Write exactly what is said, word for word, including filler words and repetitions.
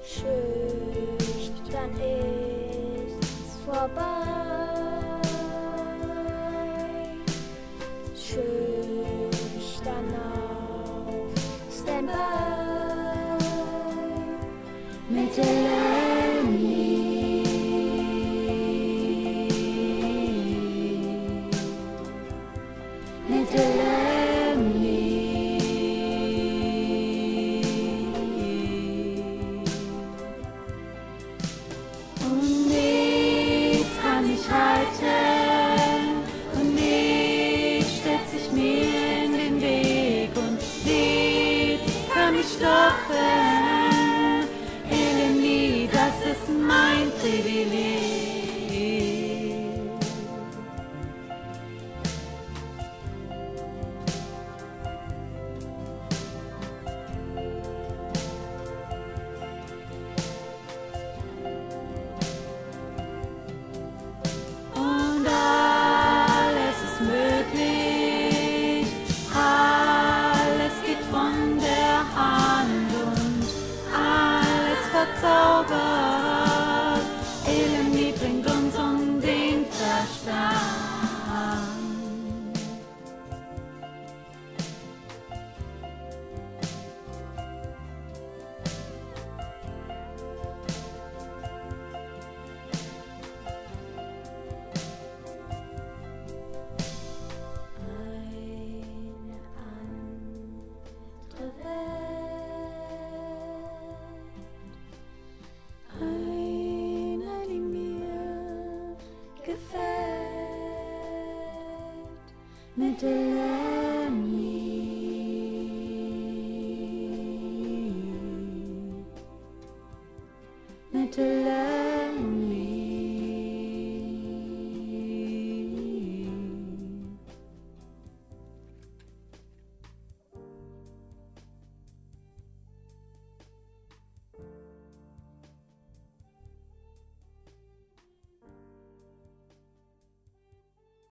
Schüchtern ist's vorbei. Schüchtern auf Standby. Mit Eleni. Mit Eleni. Und nichts kann mich halten, und nichts stellt sich mir in den Weg, und nichts kann mich stoppen. Eleni, das ist mein Privileg. Und alles ist möglich, alles geht von der Hand und alles verzaubert. Eleni bringt uns um den Verstand. Eine andere Welt, eine, die mir gefällt, mit Eleni. Mit Eleni.